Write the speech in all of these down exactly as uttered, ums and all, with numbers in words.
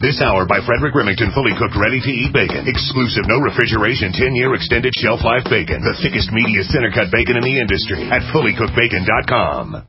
This hour by Frederick Remington, fully cooked, ready-to-eat bacon. Exclusive, no refrigeration, ten-year extended shelf life bacon. The thickest, meatiest, center-cut bacon in the industry at fully cooked bacon dot com.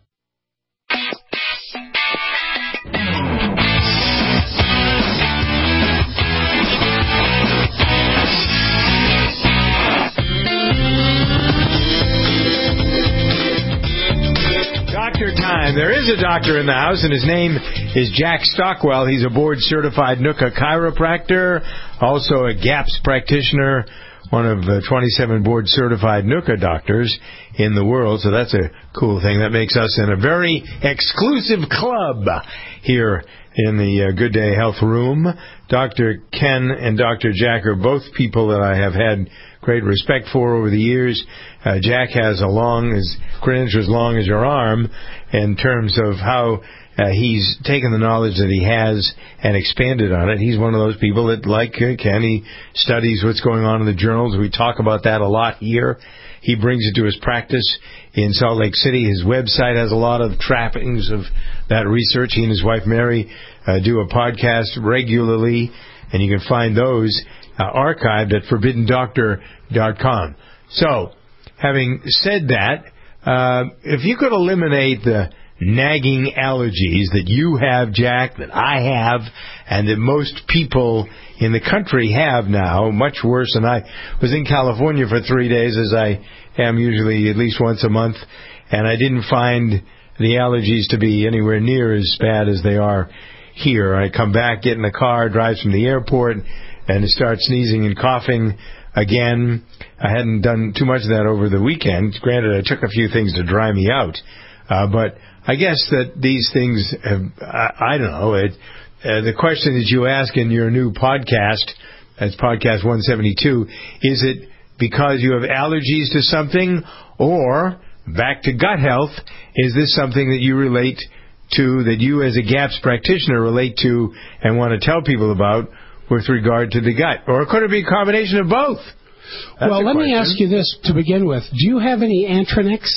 Doctor time. There is a doctor in the house, and his name is Jack Stockwell. He's a board-certified N U C A chiropractor, also a GAPS practitioner, one of the twenty-seven board-certified N U C A doctors in the world. So that's a cool thing. That makes us in a very exclusive club here in the uh, Good Day Health Room. Doctor Ken and Doctor Jack are both people that I have had great respect for over the years. Uh, Jack has a long, his credentials as long as your arm in terms of how uh, he's taken the knowledge that he has and expanded on it. He's one of those people that, like uh, Ken, he studies what's going on in the journals. We talk about that a lot here. He brings it to his practice in Salt Lake City. His website has a lot of trappings of that research. He and his wife, Mary, uh, do a podcast regularly, and you can find those uh, archived at forbidden doctor dot com. So, having said that, uh, if you could eliminate the nagging allergies that you have, Jack, that I have, and that most people in the country have now, much worse than I was in California for three days, as I am usually at least once a month, and I didn't find the allergies to be anywhere near as bad as they are here. I come back, get in the car, drive from the airport, and start sneezing and coughing again. I hadn't done too much of that over the weekend. Granted, I took a few things to dry me out. Uh, but I guess that these things, have, I, I don't know, it, uh, the question that you ask in your new podcast, that's podcast one seventy-two, is it because you have allergies to something, or, back to gut health, is this something that you relate to, that you as a GAPS practitioner relate to and want to tell people about with regard to the gut? Or could it be a combination of both? That's well, let question. me ask you this to begin with. Do you have any Antranex?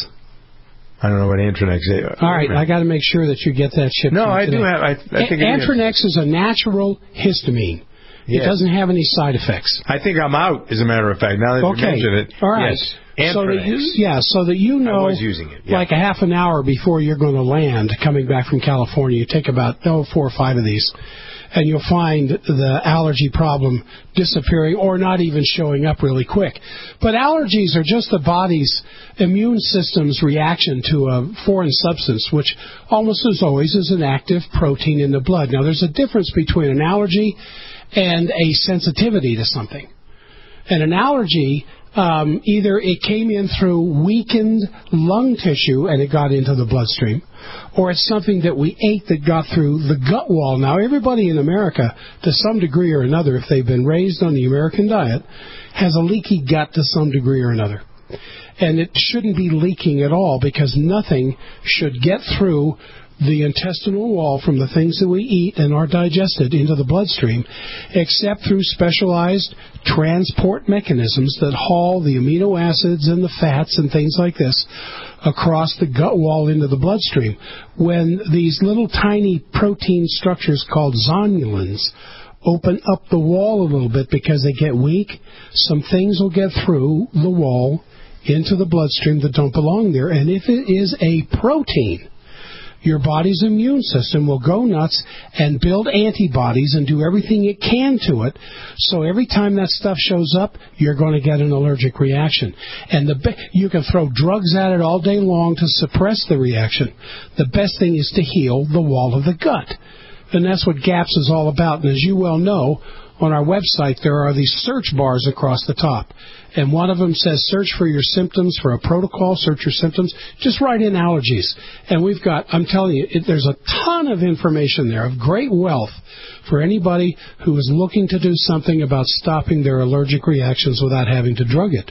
I don't know what Antranex is. All right, I got to make sure that you get that shit. No, I today. do have. I, I think Antranex is a natural histamine. Yes. It doesn't have any side effects. I think I'm out, as a matter of fact. Now that okay. you mention it, all right. Yes. So that you, yeah, so that you know, I was using it, yeah. like a half an hour before you're going to land, coming back from California, you take about oh, four or five of these, and you'll find the allergy problem disappearing or not even showing up really quick. But allergies are just the body's immune system's reaction to a foreign substance, which almost as always is an active protein in the blood. Now, there's a difference between an allergy and a sensitivity to something. And an allergy, um, either it came in through weakened lung tissue and it got into the bloodstream, or it's something that we ate that got through the gut wall. Now, everybody in America, to some degree or another, if they've been raised on the American diet, has a leaky gut to some degree or another. And it shouldn't be leaking at all, because nothing should get through the intestinal wall from the things that we eat and are digested into the bloodstream, except through specialized transport mechanisms that haul the amino acids and the fats and things like this across the gut wall into the bloodstream. When these little tiny protein structures called zonulins open up the wall a little bit because they get weak, some things will get through the wall into the bloodstream that don't belong there. And if it is a protein, your body's immune system will go nuts and build antibodies and do everything it can to it. So every time that stuff shows up, you're going to get an allergic reaction. And the be- you can throw drugs at it all day long to suppress the reaction. The best thing is to heal the wall of the gut. And that's what GAPS is all about. And as you well know, on our website, there are these search bars across the top. And one of them says, search for your symptoms for a protocol, search your symptoms. Just write in allergies. And we've got, I'm telling you, it, there's a ton of information there of great wealth for anybody who is looking to do something about stopping their allergic reactions without having to drug it.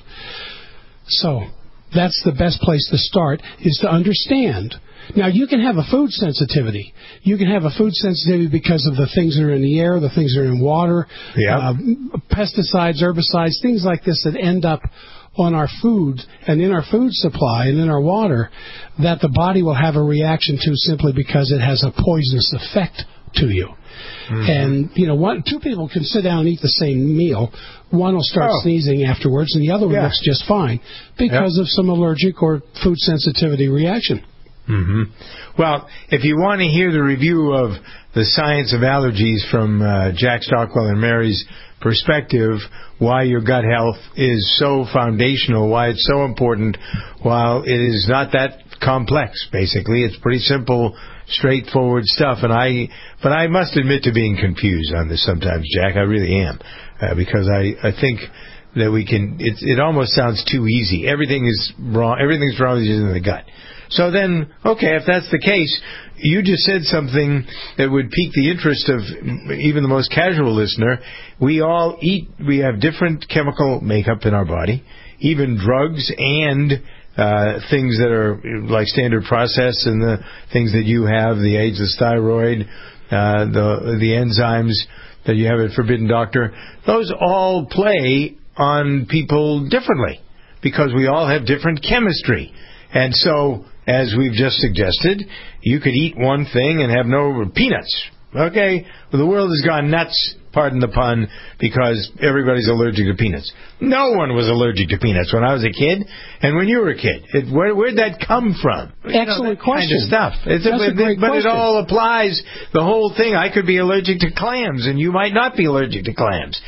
So that's the best place to start, is to understand. Now, you can have a food sensitivity. You can have a food sensitivity because of the things that are in the air, the things that are in water, yep. uh, pesticides, herbicides, things like this that end up on our food and in our food supply and in our water, that the body will have a reaction to simply because it has a poisonous effect to you. Mm-hmm. And, you know, one, two people can sit down and eat the same meal. One will start oh. sneezing afterwards, and the other one yeah. looks just fine because yep. of some allergic or food sensitivity reaction. Mm-hmm. Well, if you want to hear the review of the science of allergies from uh, Jack Stockwell and Mary's perspective, why your gut health is so foundational, why it's so important, while it is not that complex, basically. It's pretty simple, straightforward stuff. And I, but I must admit to being confused on this sometimes, Jack. I really am, uh, because I, I think that we can. It, it almost sounds too easy. Everything is wrong. Everything's wrong in the gut. So then, okay, if that's the case, you just said something that would pique the interest of even the most casual listener. We all eat, we have different chemical makeup in our body, even drugs and uh, things that are like standard process and the things that you have, the AIDS, the thyroid, uh, the, the enzymes that you have at Forbidden Doctor. Those all play on people differently because we all have different chemistry. And so, as we've just suggested, you could eat one thing and have no peanuts. Okay? Well, the world has gone nuts, pardon the pun, because everybody's allergic to peanuts. No one was allergic to peanuts when I was a kid, and when you were a kid. It, where, where'd that come from? Excellent you know, question. Kind of stuff. It's That's a, a great but question. it all applies. The whole thing. I could be allergic to clams, and you might not be allergic to clams.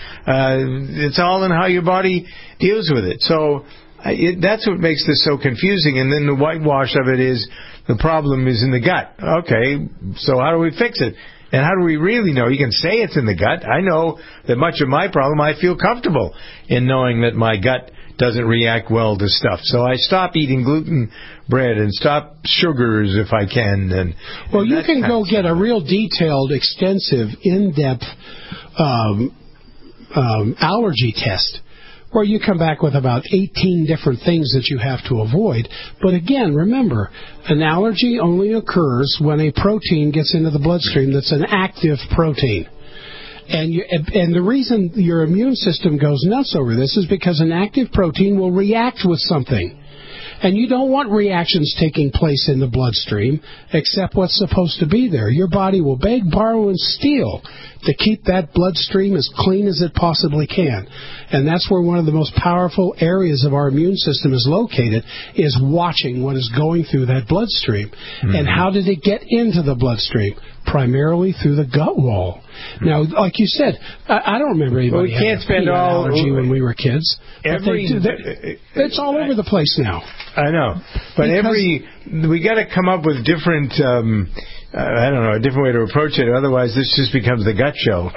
Uh, it's all in how your body deals with it. So. It, that's what makes this so confusing. And then the whitewash of it is the problem is in the gut. Okay, so how do we fix it? And how do we really know? You can say it's in the gut. I know that much of my problem, I feel comfortable in knowing that my gut doesn't react well to stuff. So I stop eating gluten bread and stop sugars if I can. And Well, and you can go get a real detailed, extensive, in-depth um, um, allergy test, where you come back with about eighteen different things that you have to avoid. But again, remember, an allergy only occurs when a protein gets into the bloodstream that's an active protein. And, you, and the reason your immune system goes nuts over this is because an active protein will react with something. And you don't want reactions taking place in the bloodstream except what's supposed to be there. Your body will beg, borrow, and steal to keep that bloodstream as clean as it possibly can. And that's where one of the most powerful areas of our immune system is located, is watching what is going through that bloodstream. Mm-hmm. And how did it get into the bloodstream? Primarily through the gut wall. Now, like you said, I, I don't remember anybody well, we can't having a all, allergy when we were kids. Every, they, it's all over the place now. I know. But because every we got to come up with different, um, uh, I don't know, a different way to approach it. Otherwise, this just becomes the gut show.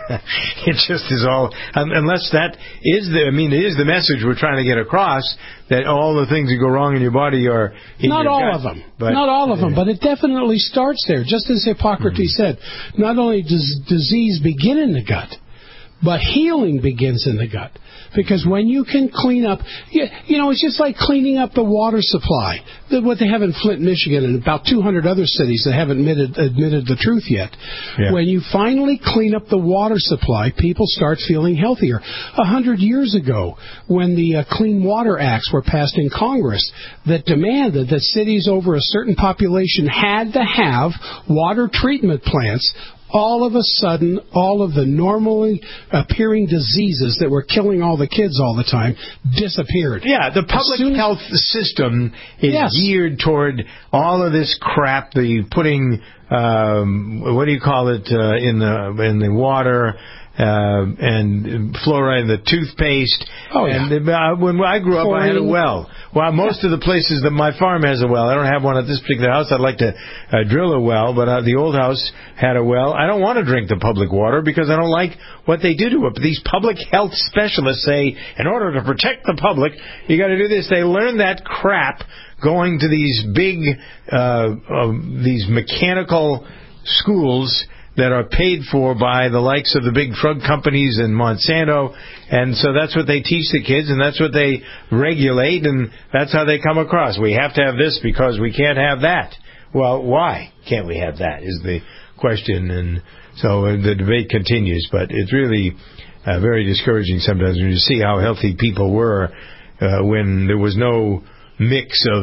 It just is all, unless that is the, I mean, it is the message we're trying to get across, that all the things that go wrong in your body are in Not your all gut. of them. But, Not all of them, but it definitely starts there. Just as Hippocrates mm-hmm. said, not only does disease begin in the gut, but healing begins in the gut. Because when you can clean up, you, you know, it's just like cleaning up the water supply. The, what they have in Flint, Michigan, and about two hundred other cities that haven't admitted, admitted the truth yet. Yeah. When you finally clean up the water supply, people start feeling healthier. A hundred years ago, when the uh, Clean Water Acts were passed in Congress that demanded that cities over a certain population had to have water treatment plants, all of a sudden, all of the normally appearing diseases that were killing all the kids all the time disappeared. Yeah, the public health system is yes. geared toward all of this crap, the putting, um, what do you call it, uh, in the in the water, uh, and fluoride in the toothpaste. Oh, yeah. And uh, when I grew up, Chlorine. I had a well. Well, most yeah. of the places that my farm has a well. I don't have one at this particular house. I'd like to uh, drill a well, but uh, the old house had a well. I don't want to drink the public water because I don't like what they do to it. But these public health specialists say, in order to protect the public, you got to do this. They learn that crap going to these big, uh, uh, these mechanical schools that are paid for by the likes of the big drug companies and Monsanto, and so that's what they teach the kids, and that's what they regulate, and that's how they come across. We have to have this because we can't have that. Well, why can't we have that is the question, and so the debate continues, but it's really uh, very discouraging sometimes when you see how healthy people were uh, when there was no mix of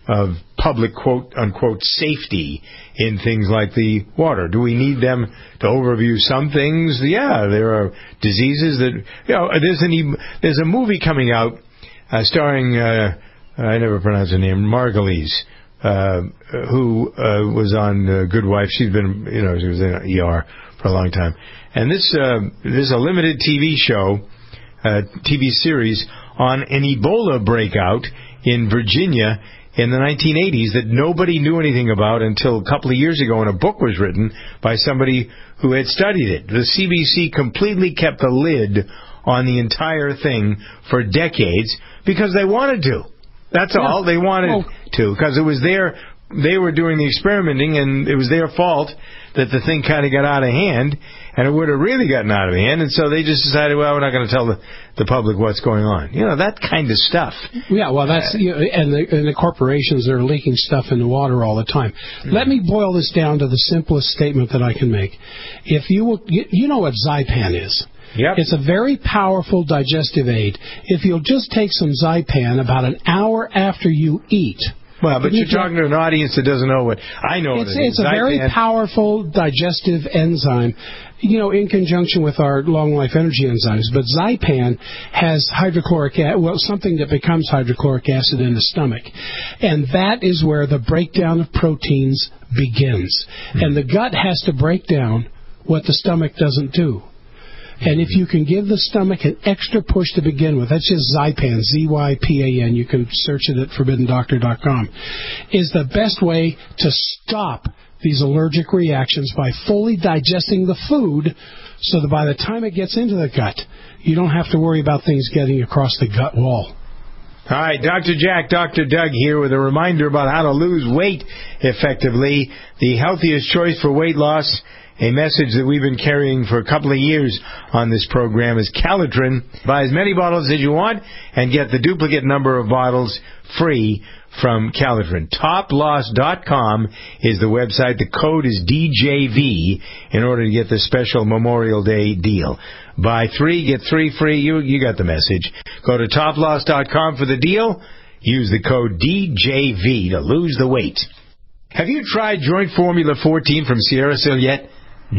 of public quote-unquote safety in things like the water? Do we need them to overview some things? Yeah, there are diseases that, you know, there's, an, there's a movie coming out uh, starring, uh, I never pronounce her name, Margulies, uh, who uh, was on uh, Good Wife. She's been, you know, she was in E R for a long time. And this, uh, this is a limited T V show, uh, T V series on an Ebola breakout in Virginia in the nineteen eighties that nobody knew anything about until a couple of years ago, and a book was written by somebody who had studied it. The C B C completely kept the lid on the entire thing for decades because they wanted to. That's yeah. all. They wanted well, to, because it was their, they were doing the experimenting, and it was their fault that the thing kind of got out of hand, and it would have really gotten out of hand, and so they just decided, well, we're not going to tell the, the public what's going on. You know, that kind of stuff. Yeah, well, that's, you know, and, the, and the corporations that are leaking stuff in the water all the time. Mm-hmm. Let me boil this down to the simplest statement that I can make. If you will, you know what Zypan is. Yep. It's a very powerful digestive aid. If you'll just take some Zypan about an hour after you eat. Well, but you're you talking to an audience that doesn't know what I know. It's, what it it's is. a Zypan. Very powerful digestive enzyme, you know, in conjunction with our long life energy enzymes. But Zypan has hydrochloric acid, well, something that becomes hydrochloric acid in the stomach, and that is where the breakdown of proteins begins. Mm-hmm. And the gut has to break down what the stomach doesn't do. And if you can give the stomach an extra push to begin with, that's just Zypan, Z Y P A N, you can search it at forbidden doctor dot com, is the best way to stop these allergic reactions by fully digesting the food so that by the time it gets into the gut, you don't have to worry about things getting across the gut wall. All right, Doctor Jack, Doctor Doug here with a reminder about how to lose weight effectively, the healthiest choice for weight loss. A message that we've been carrying for a couple of years on this program is Calitrin. Buy as many bottles as you want and get the duplicate number of bottles free from Calitrin. Top Loss dot com is the website. The code is D J V in order to get the special Memorial Day deal. Buy three, get three free. You, you got the message. Go to Top Loss dot com for the deal. Use the code D J V to lose the weight. Have you tried Joint Formula fourteen from SierraSil yet?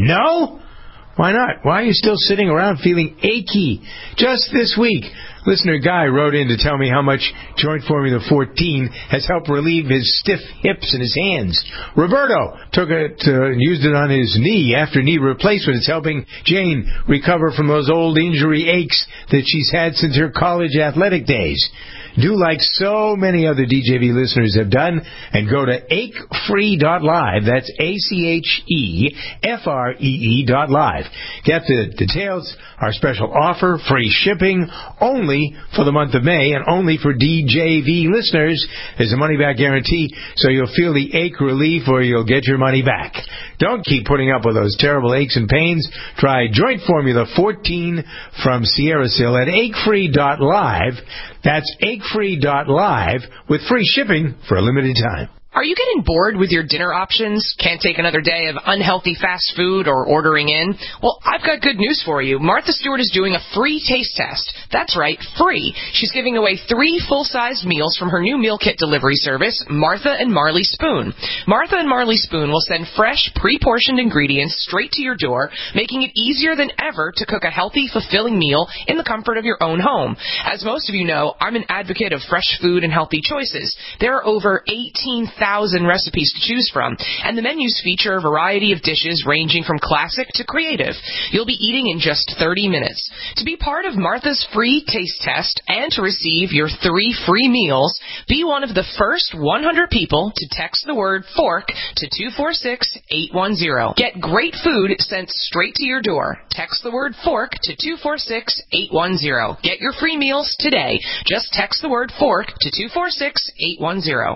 No? Why not? Why are you still sitting around feeling achy? Just this week, listener Guy wrote in to tell me how much Joint Formula fourteen has helped relieve his stiff hips and his hands. Roberto took it uh, and used it on his knee after knee replacement. It's helping Jane recover from those old injury aches that she's had since her college athletic days. Do like so many other D J V listeners have done and go to ache free dot live. That's A C H E F R E E dot live. Get the details, our special offer, free shipping, only for the month of May and only for D J V listeners. There's a money-back guarantee, so you'll feel the ache relief or you'll get your money back. Don't keep putting up with those terrible aches and pains. Try Joint Formula fourteen from SierraSil at ache free dot live. That's ache free dot live with free shipping for a limited time. Are you getting bored with your dinner options? Can't take another day of unhealthy fast food or ordering in? Well, I've got good news for you. Martha Stewart is doing a free taste test. That's right, free. She's giving away three full-sized meals from her new meal kit delivery service, Martha and Marley Spoon. Martha and Marley Spoon will send fresh, pre-portioned ingredients straight to your door, making it easier than ever to cook a healthy, fulfilling meal in the comfort of your own home. As most of you know, I'm an advocate of fresh food and healthy choices. There are over eighteen thousand recipes to choose from, and the menus feature a variety of dishes ranging from classic to creative. You'll be eating in just thirty minutes. To be part of Martha's free taste test and to receive your three free meals, be one of the first one hundred people to text the word fork to two four six, eight one zero. Get great food sent straight to your door. Text the word fork to two four six, eight one zero. Get your free meals today. Just text the word fork to two four six, eight one zero.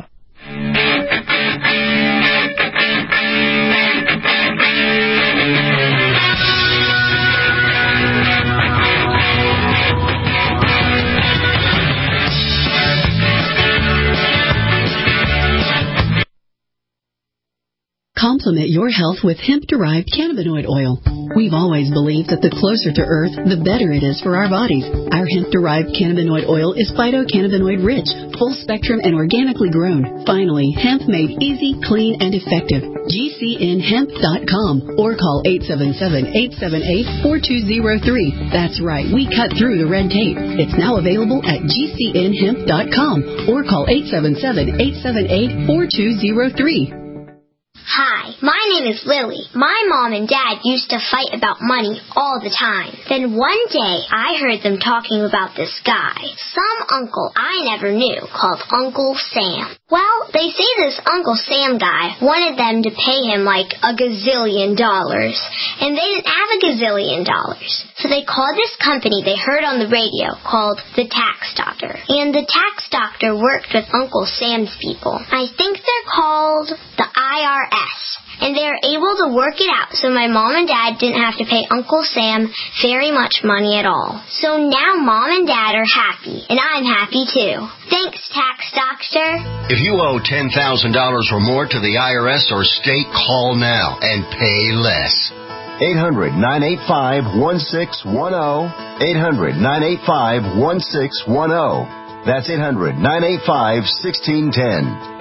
Complement your health with hemp-derived cannabinoid oil. We've always believed that the closer to Earth, the better it is for our bodies. Our hemp-derived cannabinoid oil is phytocannabinoid rich, full spectrum, and organically grown. Finally, hemp made easy, clean, and effective. G C N hemp dot com or call eight seven seven, eight seven eight, four two zero three. That's right, we cut through the red tape. It's now available at G C N hemp dot com or call eight seven seven, eight seven eight, four two zero three. Hi, my name is Lily. My mom and dad used to fight about money all the time. Then one day, I heard them talking about this guy, some uncle I never knew, called Uncle Sam. Well, they say this Uncle Sam guy wanted them to pay him like a gazillion dollars, and they didn't have a gazillion dollars. So they called this company they heard on the radio called the Tax Doctor. And the Tax Doctor worked with Uncle Sam's people. I think they're called the I R S. And they were able to work it out so my mom and dad didn't have to pay Uncle Sam very much money at all. So now mom and dad are happy, and I'm happy too. Thanks, Tax Doctor. If you owe ten thousand dollars or more to the I R S or state, call now and pay less. eight hundred, nine eight five, one six one zero. eight hundred, nine eight five, one six one zero. That's eight hundred, nine eight five, one six one zero.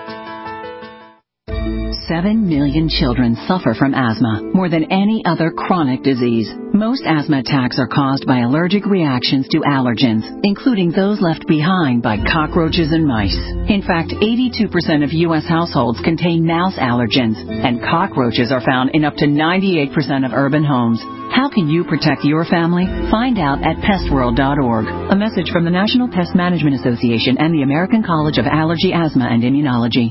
Seven million children suffer from asthma, more than any other chronic disease. Most asthma attacks are caused by allergic reactions to allergens, including those left behind by cockroaches and mice. In fact, eighty-two percent of U S households contain mouse allergens, and cockroaches are found in up to ninety-eight percent of urban homes. How can you protect your family? Find out at pest world dot org. A message from the National Pest Management Association and the American College of Allergy, Asthma, and Immunology.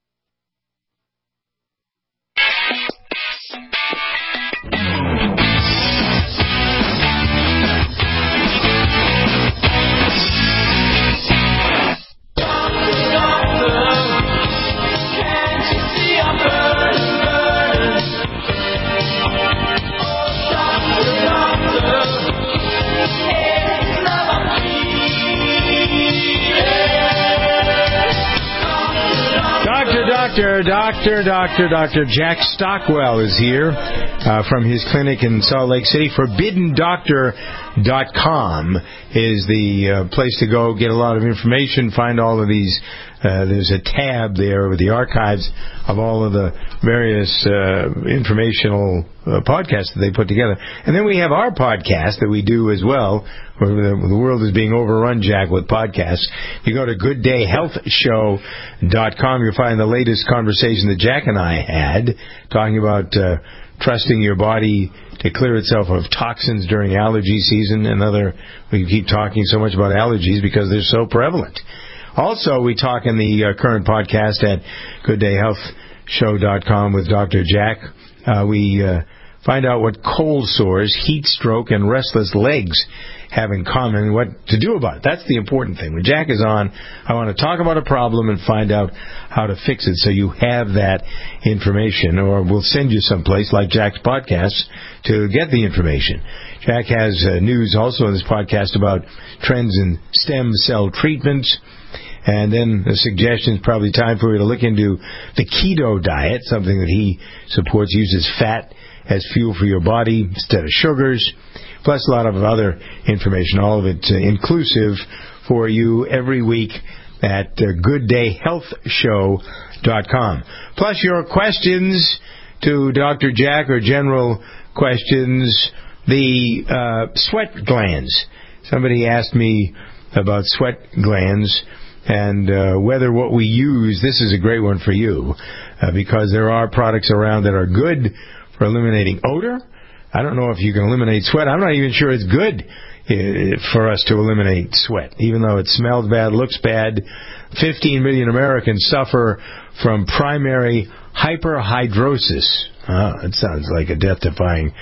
Doctor, Doctor, Doctor, Doctor Jack Stockwell is here uh, from his clinic in Salt Lake City. forbidden doctor dot com is the uh, place to go get a lot of information, find all of these. Uh, there's a tab there with the archives of all of the various uh, informational uh, podcasts that they put together. And then we have our podcast that we do as well, where the, the world is being overrun, Jack, with podcasts. You go to good day health show dot com, you'll find the latest conversation that Jack and I had, talking about uh, trusting your body to clear itself of toxins during allergy season. And other, we keep talking so much about allergies because they're so prevalent. Also, we talk in the uh, current podcast at good day health show dot com with Doctor Jack. Uh, we uh, find out what cold sores, heat stroke, and restless legs have in common and what to do about it. That's the important thing. When Jack is on, I want to talk about a problem and find out how to fix it so you have that information, or we'll send you someplace like Jack's podcast to get the information. Jack has uh, news also in this podcast about trends in stem cell treatments. And then the suggestion is probably time for you to look into the keto diet, something that he supports, uses fat as fuel for your body instead of sugars, plus a lot of other information, all of it uh, inclusive for you every week at uh, good day health show dot com. Plus your questions to Doctor Jack, or general questions, the uh, sweat glands. Somebody asked me about sweat glands and uh, whether what we use, this is a great one for you, uh, because there are products around that are good for eliminating odor. I don't know if you can eliminate sweat. I'm not even sure it's good uh, for us to eliminate sweat, even though it smells bad, looks bad. fifteen million Americans suffer from primary hyperhidrosis. Oh, that sounds like a death-defying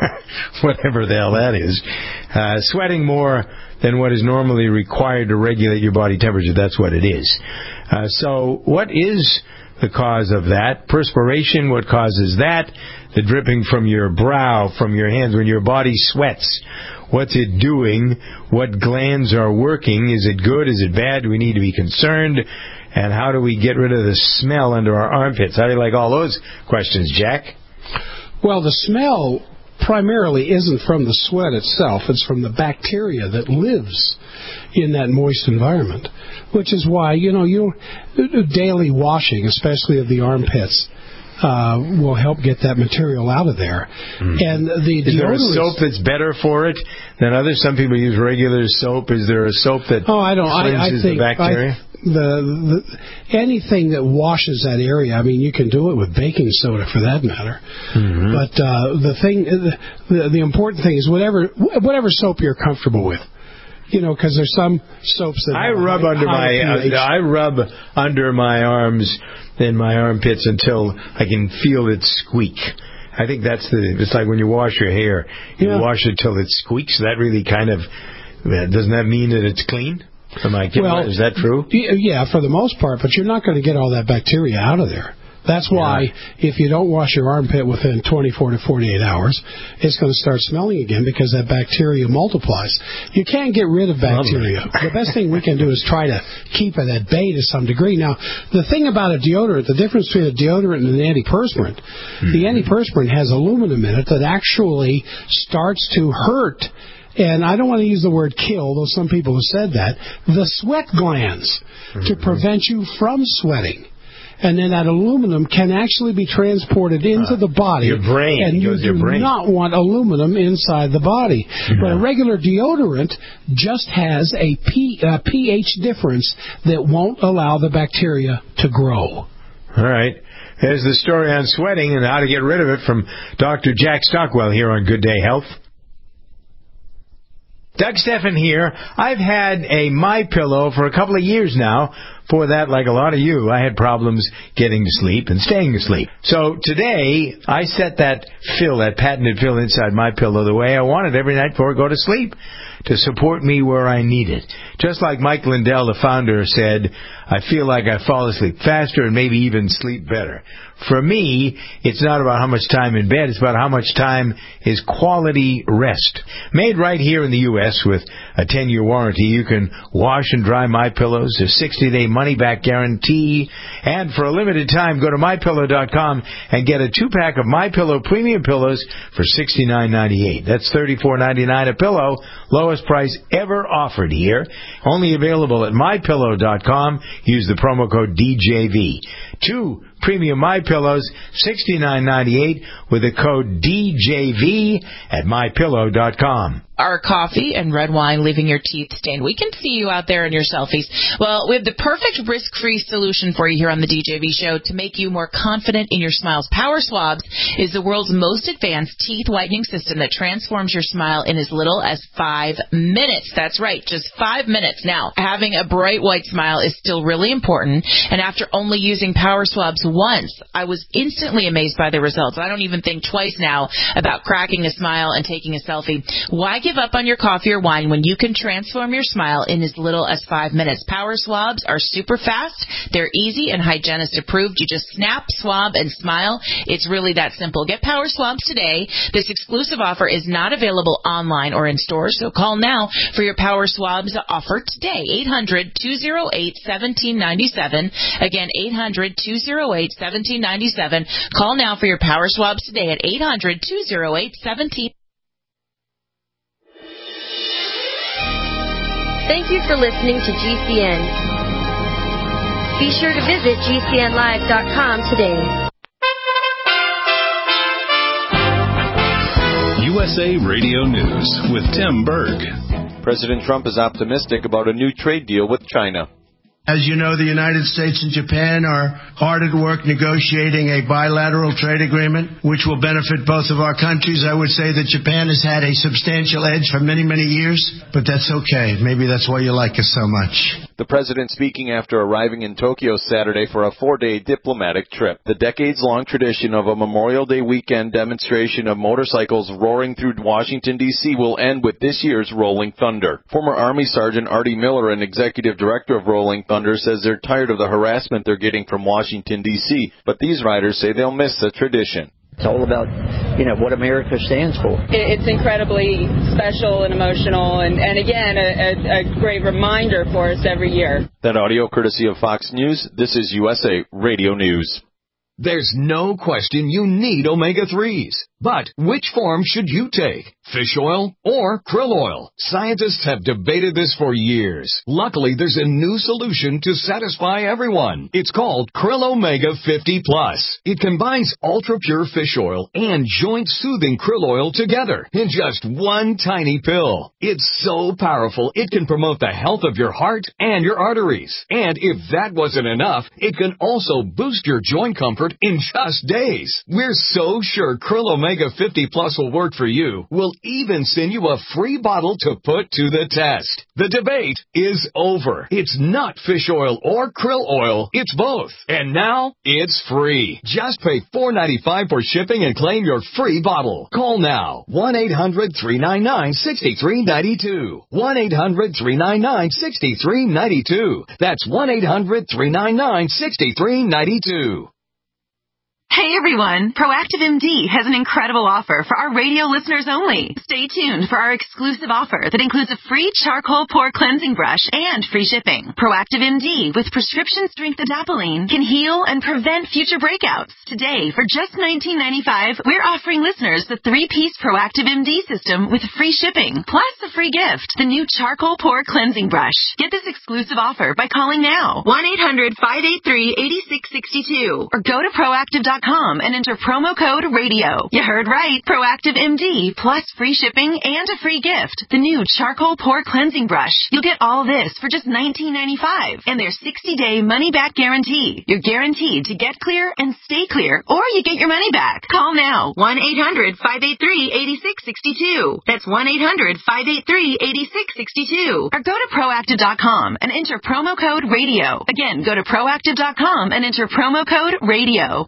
whatever the hell that is. Uh, sweating more than what is normally required to regulate your body temperature. That's what it is. Uh, so what is the cause of that? Perspiration, what causes that? The dripping from your brow, from your hands, when your body sweats. What's it doing? What glands are working? Is it good? Is it bad? Do we need to be concerned? And how do we get rid of the smell under our armpits? How do you like all those questions, Jack? Well, the smell primarily isn't from the sweat itself. It's from the bacteria that lives in that moist environment, which is why, you know, you daily washing, especially of the armpits, uh, will help get that material out of there. Mm. And the is there a soap that's better for it than others? Some people use regular soap. Is there a soap that oh, I don't. I, I think the bacteria? I, the, the anything that washes that area. I mean, you can do it with baking soda for that matter. Mm-hmm. But uh, the thing, the, the important thing is whatever whatever soap you're comfortable with. You know, because there's some soaps that I rub high, under high my uh, I rub under my arms and my armpits until I can feel it squeak. I think that's the. It's like when you wash your hair, you yeah. wash it till it squeaks. That really kind of doesn't that mean that it's clean? Am I kidding? Well, is that true? Yeah, for the most part, but you're not going to get all that bacteria out of there. That's why yeah. if you don't wash your armpit within twenty-four to forty-eight hours, it's going to start smelling again because that bacteria multiplies. You can't get rid of bacteria. The best thing we can do is try to keep it at bay to some degree. Now, the thing about a deodorant, the difference between a deodorant and an antiperspirant, mm-hmm. the antiperspirant has aluminum in it that actually starts to hurt. And I don't want to use the word kill, though some people have said that, the sweat glands mm-hmm. to prevent you from sweating. And then that aluminum can actually be transported into the body. Your brain. And you do brain. not want aluminum inside the body. Mm-hmm. But a regular deodorant just has a P, uh, pH difference that won't allow the bacteria to grow. All right. There's the story on sweating and how to get rid of it from Doctor Jack Stockwell here on Good Day Health. Doug Steffen here. I've had a MyPillow for a couple of years now. For that, like a lot of you, I had problems getting to sleep and staying asleep. So today, I set that fill, that patented fill inside MyPillow the way I want it every night before I go to sleep to support me where I need it. Just like Mike Lindell, the founder, said, I feel like I fall asleep faster and maybe even sleep better. For me, it's not about how much time in bed, it's about how much time is quality rest. Made right here in the U S with a ten-year warranty, you can wash and dry MyPillows, a sixty-day money-back guarantee, and for a limited time, go to my pillow dot com and get a two-pack of MyPillow premium pillows for sixty-nine ninety-eight. That's thirty-four ninety-nine a pillow, lowest price ever offered here. Only available at my pillow dot com. Use the promo code D J V. Two premium MyPillows, sixty-nine ninety-eight with the code D J V at my pillow dot com. Are coffee and red wine leaving your teeth stained? We can see you out there in your selfies. Well, we have the perfect risk-free solution for you here on the D J V Show to make you more confident in your smiles. Power Swabs is the world's most advanced teeth whitening system that transforms your smile in as little as five minutes. That's right, just five minutes. Now, having a bright white smile is still really important, and after only using Power Swabs once, I was instantly amazed by the results. I don't even think twice now about cracking a smile and taking a selfie. Why give up on your coffee or wine when you can transform your smile in as little as five minutes? Power Swabs are super fast. They're easy and hygienist approved. You just snap, swab, and smile. It's really that simple. Get Power Swabs today. This exclusive offer is not available online or in stores, so call now for your Power Swabs offer today. eight hundred, two oh eight, one seven nine seven. Again, eight hundred, two oh eight, one seven nine seven. Call now for your Power Swabs today at eight hundred, two oh eight, one seven nine seven. Thank you for listening to G C N. Be sure to visit G C N live dot com today. U S A Radio News with Tim Berg. President Trump is optimistic about a new trade deal with China. As you know, the United States and Japan are hard at work negotiating a bilateral trade agreement, which will benefit both of our countries. I would say that Japan has had a substantial edge for many, many years, but that's okay. Maybe that's why you like us so much. The president speaking after arriving in Tokyo Saturday for a four-day diplomatic trip. The decades-long tradition of a Memorial Day weekend demonstration of motorcycles roaring through Washington, D C will end with this year's Rolling Thunder. Former Army Sergeant Artie Miller, an executive director of Rolling Thunder, says they're tired of the harassment they're getting from Washington, D C, but these riders say they'll miss the tradition. It's all about, you know, what America stands for. It's incredibly special and emotional, and, and again, a, a, a great reminder for us every year. That audio courtesy of Fox News. This is U S A Radio News. There's no question you need omega threes. But which form should you take? Fish oil or krill oil? Scientists have debated this for years. Luckily, there's a new solution to satisfy everyone. It's called Krill Omega fifty plus. It combines ultra-pure fish oil and joint-soothing krill oil together in just one tiny pill. It's so powerful, it can promote the health of your heart and your arteries. And if that wasn't enough, it can also boost your joint comfort in just days. We're so sure Krill Omega fifty plus will work for you. We'll even send you a free bottle to put to the test. The debate is over. It's not fish oil or krill oil. It's both. And now it's free. Just pay four dollars and ninety-five cents for shipping and claim your free bottle. Call now. one eight hundred three nine nine six three nine two. one eight hundred three nine nine six three nine two. That's one eight hundred three nine nine six three nine two. Hey everyone, Proactive M D has an incredible offer for our radio listeners only. Stay tuned for our exclusive offer that includes a free charcoal pore cleansing brush and free shipping. Proactive M D with prescription strength adapalene can heal and prevent future breakouts. Today, for just nineteen ninety-five dollars, we're offering listeners the three-piece Proactive M D system with free shipping, plus a free gift, the new charcoal pore cleansing brush. Get this exclusive offer by calling now, one eight hundred five eight three eight six six two, or go to proactive dot com and enter promo code radio. You heard right. Proactive M D plus free shipping and a free gift. The new charcoal pore cleansing brush. You'll get all this for just nineteen ninety-five dollars and their sixty day money back guarantee. You're guaranteed to get clear and stay clear, or you get your money back. Call now. one eight hundred five eight three eight six six two. That's one eight hundred five eight three eight six six two. Or go to proactive dot com and enter promo code radio. Again, go to proactive dot com and enter promo code radio.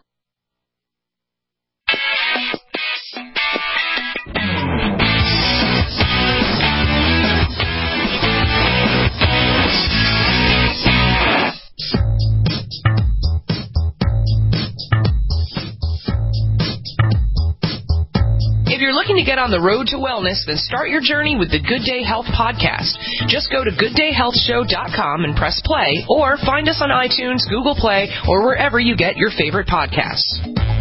If you're looking to get on the road to wellness, then start your journey with the Good Day Health podcast. Just go to good day health show dot com and press play, or find us on iTunes, Google Play, or wherever you get your favorite podcasts.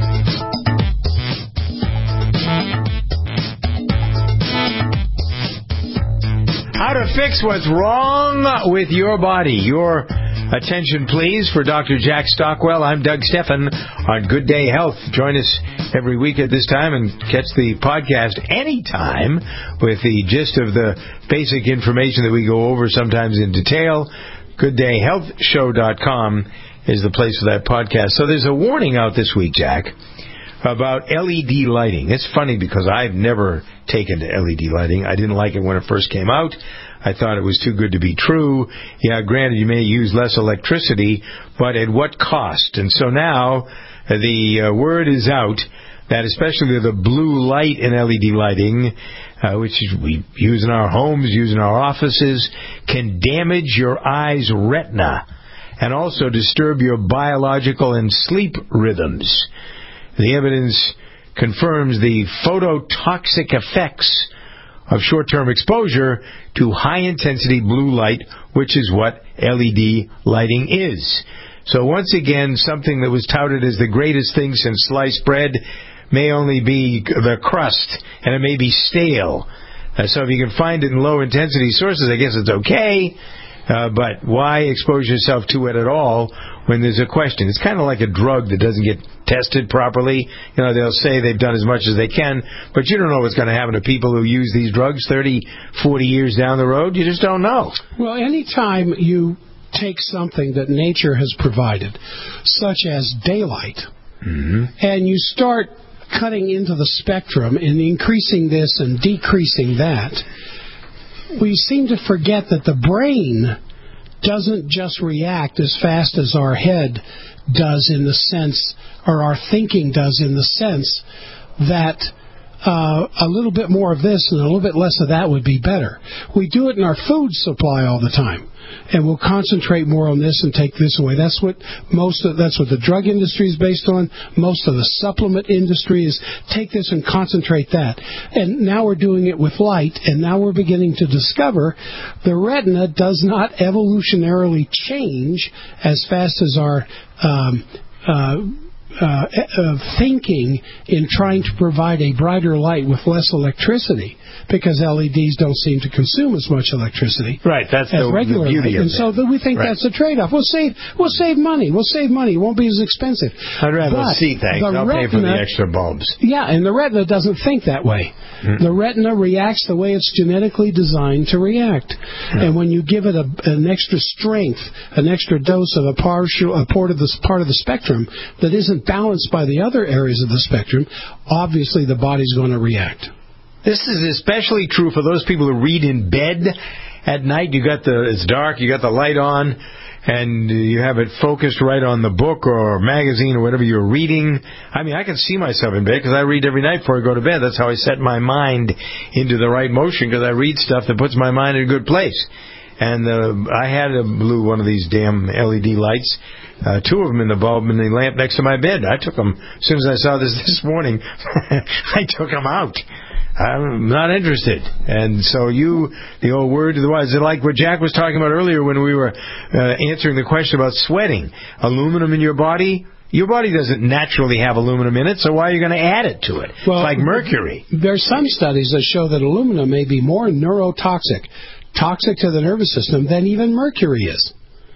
How to fix what's wrong with your body. Your attention, please, for Doctor Jack Stockwell. I'm Doug Steffen on Good Day Health. Join us every week at this time and catch the podcast anytime with the gist of the basic information that we go over, sometimes in detail. good day health show dot com is the place for that podcast. So there's a warning out this week, Jack, about L E D lighting. It's funny because I've never taken to L E D lighting. I didn't like it when it first came out. I thought it was too good to be true. Yeah, granted, you may use less electricity, but at what cost? And so now the uh, word is out that especially the blue light in L E D lighting, uh, which we use in our homes, use in our offices, can damage your eye's retina and also disturb your biological and sleep rhythms. The evidence confirms the phototoxic effects of short-term exposure to high-intensity blue light, which is what L E D lighting is. So once again, something that was touted as the greatest thing since sliced bread may only be the crust, and it may be stale. Uh, so if you can find it in low-intensity sources, I guess it's okay. Uh, but why expose yourself to it at all when there's a question? It's kind of like a drug that doesn't get tested properly. You know, they'll say they've done as much as they can, but you don't know what's going to happen to people who use these drugs thirty, forty years down the road. You just don't know. Well, anytime you take something that nature has provided, such as daylight, mm-hmm. and you start cutting into the spectrum and increasing this and decreasing that, we seem to forget that the brain doesn't just react as fast as our head does in the sense, or our thinking does in the sense that uh, a little bit more of this and a little bit less of that would be better. We do it in our food supply all the time. And we'll concentrate more on this and take this away. That's what most of, that's what the drug industry is based on. Most of the supplement industry is take this and concentrate that. And now we're doing it with light, and now we're beginning to discover the retina does not evolutionarily change as fast as our um, uh, uh, uh, thinking in trying to provide a brighter light with less electricity, because L E Ds don't seem to consume as much electricity. Right, that's as the, regular the beauty light. of And it. so that we think right. that's a trade-off. We'll save, we'll save money. We'll save money. It won't be as expensive. I'd rather but see things. I'll retina, pay for the extra bulbs. Yeah, and the retina doesn't think that way. Mm-hmm. The retina reacts the way it's genetically designed to react. Yeah. And when you give it a, an extra strength, an extra dose of a partial a part of the part of the spectrum that isn't balanced by the other areas of the spectrum, obviously the body's going to react. This is especially true for those people who read in bed at night. You got the it's dark, you got the light on, and you have it focused right on the book or magazine or whatever you're reading. I mean, I can see myself in bed because I read every night before I go to bed. That's how I set my mind into the right motion, because I read stuff that puts my mind in a good place. And uh, I had a blue one of these damn L E D lights, uh, two of them in the bulb in the lamp next to my bed. I took them as soon as I saw this this morning. I took them out. I'm not interested. And so you, the old word to the wise, is like what Jack was talking about earlier when we were uh, answering the question about sweating. Aluminum in your body, your body doesn't naturally have aluminum in it, so why are you going to add it to it? Well, it's like mercury. There's some studies that show that aluminum may be more neurotoxic, toxic to the nervous system than even mercury is.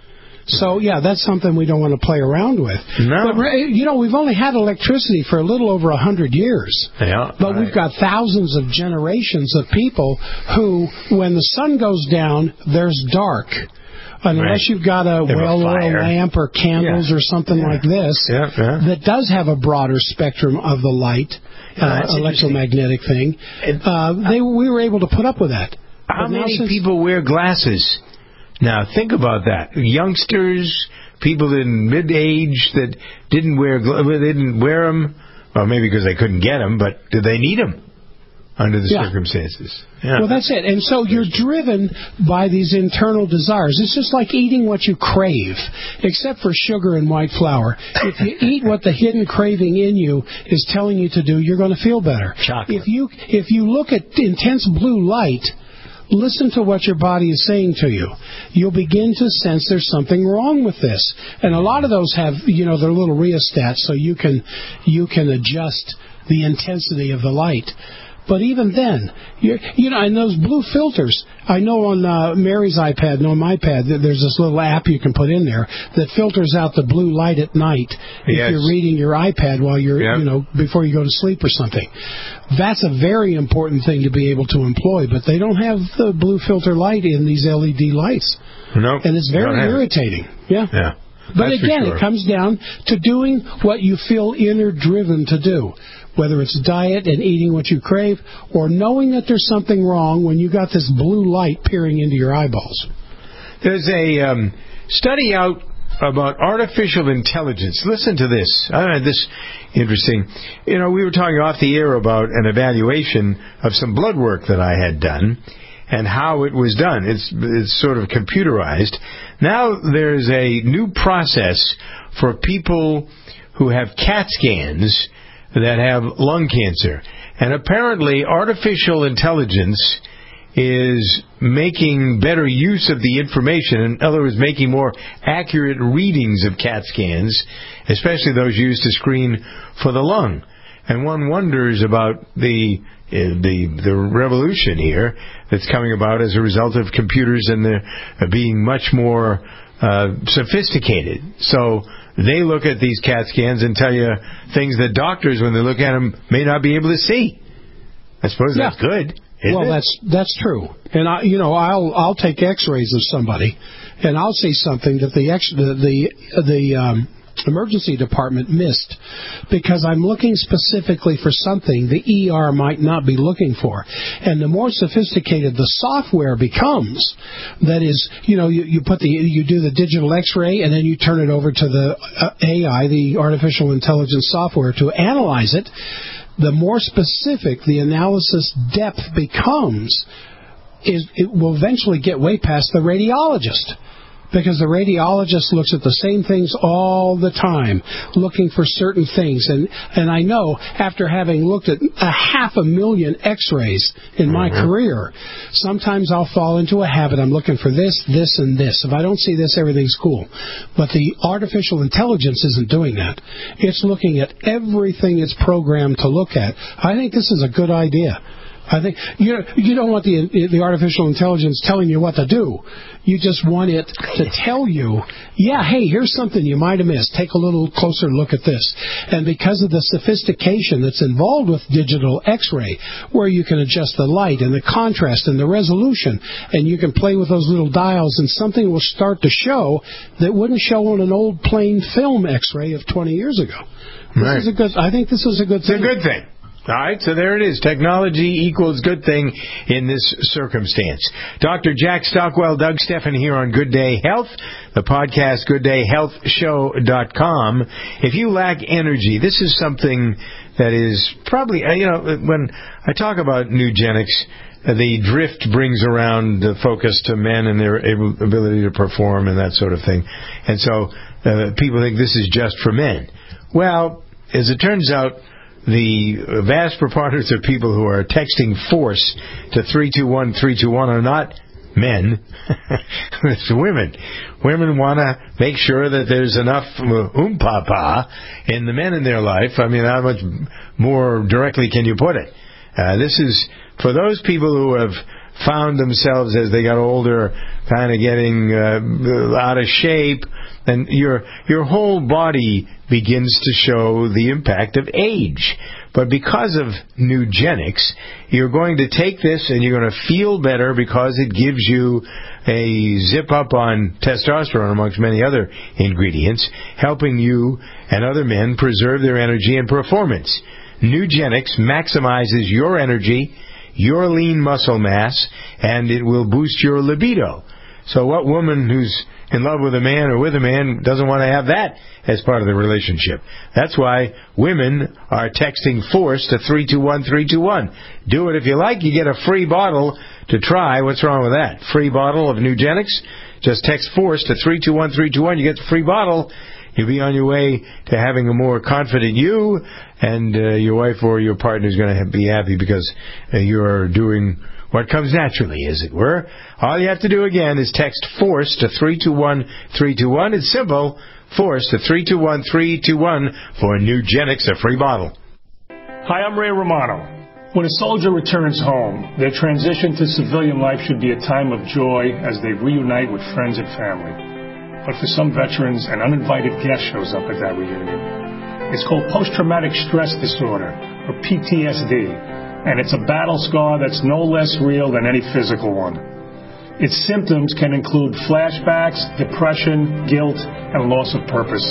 So, yeah, that's something we don't want to play around with. No. But, you know, we've only had electricity for a little over one hundred years. Yeah. But right. we've got thousands of generations of people who, when the sun goes down, there's dark. Unless right. you've got a whale oil lamp or candles yeah. or something yeah. like this yeah, yeah. that does have a broader spectrum of the light, yeah, uh, electromagnetic thing, uh, they we were able to put up with that. How but many since, people wear glasses? Now, think about that. Youngsters, people in mid-age that didn't wear they didn't wear them, well, maybe because they couldn't get them, but did they need them under the yeah. circumstances? Yeah. Well, that's it. And so you're driven by these internal desires. It's just like eating what you crave, except for sugar and white flour. If you eat what the hidden craving in you is telling you to do, you're going to feel better. Chocolate. If you if you look at intense blue light, listen to what your body is saying to you. You'll begin to sense there's something wrong with this. And a lot of those have, you know, their little rheostats, so you can you can adjust the intensity of the light. But even then, you're, you know, and those blue filters, I know on uh, Mary's iPad and on my iPad, there's this little app you can put in there that filters out the blue light at night if yes. you're reading your iPad while you're, yep. you know, before you go to sleep or something. That's a very important thing to be able to employ, but they don't have the blue filter light in these L E D lights. Nope. And it's very irritating. Yeah. Yeah. But That's again, sure. it comes down to doing what you feel inner driven to do, whether it's diet and eating what you crave, or knowing that there's something wrong when you got this blue light peering into your eyeballs. There's a um, study out about artificial intelligence. Listen to this. I find this interesting. You know, we were talking off the air about an evaluation of some blood work that I had done and how it was done. It's it's sort of computerized. Now there's a new process for people who have CAT scans that have lung cancer. And apparently artificial intelligence is making better use of the information. In other words, making more accurate readings of CAT scans, especially those used to screen for the lung. And one wonders about the the the revolution here that's coming about as a result of computers and the uh, being much more uh, sophisticated. So they look at these CAT scans and tell you things that doctors, when they look at them, may not be able to see. I suppose yeah. that's good. Well, it? that's that's true. And I, you know, I'll I'll take X-rays of somebody, and I'll see something that the X the the, the um, emergency department missed, because I'm looking specifically for something the E R might not be looking for. And the more sophisticated the software becomes, that is, you know, you, you put the you do the digital X-ray and then you turn it over to the uh, A I, the artificial intelligence software, to analyze it. the more specific the analysis depth becomes, is it will eventually get way past the radiologist. Because the radiologist looks at the same things all the time, looking for certain things. And, and I know, after having looked at a half a million x-rays in my mm-hmm. career, sometimes I'll fall into a habit. I'm looking for this, this, and this. If I don't see this, everything's cool. But the artificial intelligence isn't doing that. It's looking at everything it's programmed to look at. I think this is a good idea. I think you you don't want the the artificial intelligence telling you what to do. You just want it to tell you, yeah, hey, here's something you might have missed. Take a little closer look at this. And because of the sophistication that's involved with digital X-ray, where you can adjust the light and the contrast and the resolution, and you can play with those little dials, and something will start to show that wouldn't show on an old plain film X-ray of twenty years ago. Right. This is a good. I think this is a good thing. It's a good thing. All right, so there it is. Technology equals good thing in this circumstance. Doctor Jack Stockwell, Doug Stephan here on Good Day Health, the podcast good day health show dot com. If you lack energy, this is something that is probably, you know, when I talk about Nugenics, the drift brings around the focus to men and their ability to perform and that sort of thing. And so uh, people think this is just for men. Well, as it turns out, the vast preponderance of people who are texting force to three two one three two one are not men. It's women. Women want to make sure that there's enough oompah in the men in their life. I mean, how much more directly can you put it? Uh, this is for those people who have found themselves as they got older kind of getting uh, out of shape, and your your whole body begins to show the impact of age. But because of Nugenics, you're going to take this and you're going to feel better because it gives you a zip up on testosterone amongst many other ingredients, helping you and other men preserve their energy and performance. Nugenics maximizes your energy, your lean muscle mass, and it will boost your libido. So what woman who's in love with a man or with a man doesn't want to have that as part of the relationship? That's why women are texting force to three two one three two one. Do it if you like. You get a free bottle to try. What's wrong with that? Free bottle of Nugenics. Just text force to three two one three two one. You get the free bottle. You'll be on your way to having a more confident you, and uh, your wife or your partner is going to be happy because uh, you're doing what comes naturally, as it were. All you have to do, again, is text FORCE to three two one three two one. It's simple. FORCE to three two one three two one for Nugenics, a free bottle. Hi, I'm Ray Romano. When a soldier returns home, their transition to civilian life should be a time of joy as they reunite with friends and family. But for some veterans, an uninvited guest shows up at that reunion. It's called post-traumatic stress disorder, or P T S D, and it's a battle scar that's no less real than any physical one. Its symptoms can include flashbacks, depression, guilt, and loss of purpose.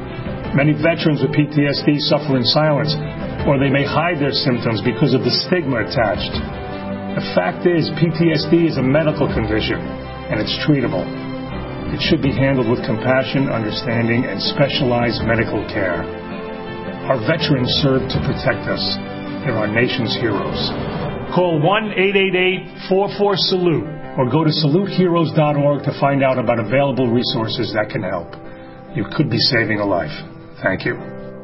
Many veterans with P T S D suffer in silence, or they may hide their symptoms because of the stigma attached. The fact is, P T S D is a medical condition, and it's treatable. It should be handled with compassion, understanding, and specialized medical care. Our veterans serve to protect us. They're our nation's heroes. Call one eight eight eight four four salute or go to salute heroes dot org to find out about available resources that can help. You could be saving a life. Thank you.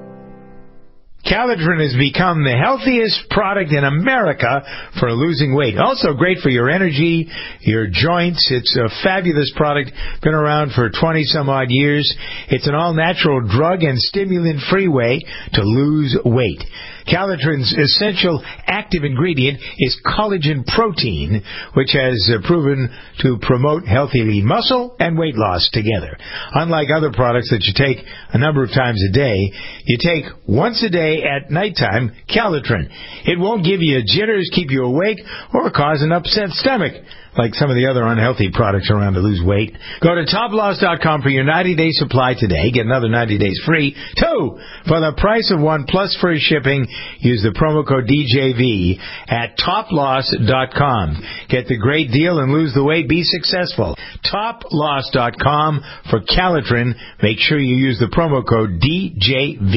Calitrin has become the healthiest product in America for losing weight. Also great for your energy, your joints. It's a fabulous product. Been around for twenty some odd years. It's an all-natural drug and stimulant-free way to lose weight. Calitrin's essential active ingredient is collagen protein, which has uh, proven to promote healthy lean muscle and weight loss together. Unlike other products that you take a number of times a day, you take once a day at nighttime Calitrin. It won't give you jitters, keep you awake, or cause an upset stomach like some of the other unhealthy products around to lose weight. Go to top loss dot com for your ninety-day supply today. Get another ninety days free. Two, for the price of one plus free shipping, use the promo code D J V at top loss dot com. Get the great deal and lose the weight. Be successful. top loss dot com for Calitrin. Make sure you use the promo code D J V.